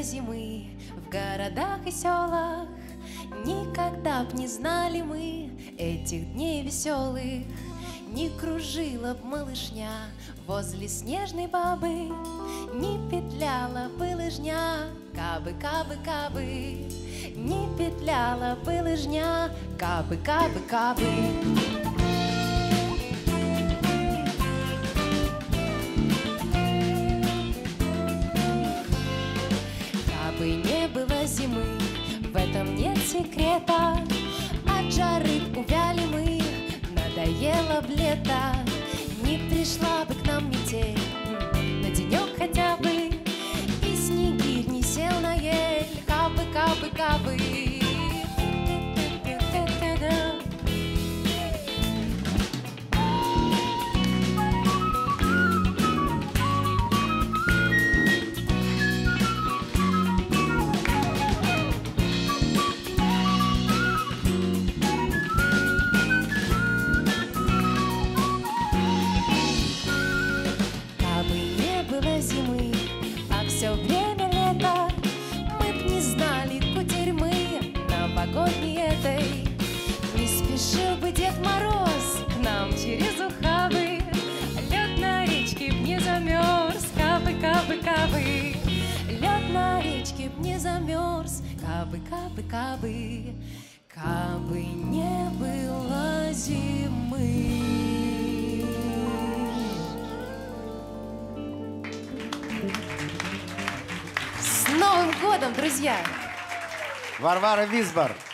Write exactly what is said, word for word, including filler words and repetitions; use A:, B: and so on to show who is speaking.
A: зимы в городах и селах, никогда б не знали мы этих дней веселых. Не кружила б малышня возле снежной бабы, не петляла бы лыжня, кабы, кабы, кабы. Не петляла бы лыжня, кабы, кабы, кабы. Кабы не было зимы, в этом нет секрета. От жары увяли мы, надоело б лето. Не пришла бы к нам метель на денек хотя бы, и снегирь не сел на ель, кабы, кабы, кабы. Зимы, а все время лето, мы б не знали кутерьмы новогодней этой. Не спешил бы Дед Мороз к нам через ухабы, лед на речке б не замерз, кабы, кабы, кабы. Лед на речке б не замерз, кабы, кабы, кабы. Кабы не было зимы. С Новым годом, друзья!
B: Варвара Висбор.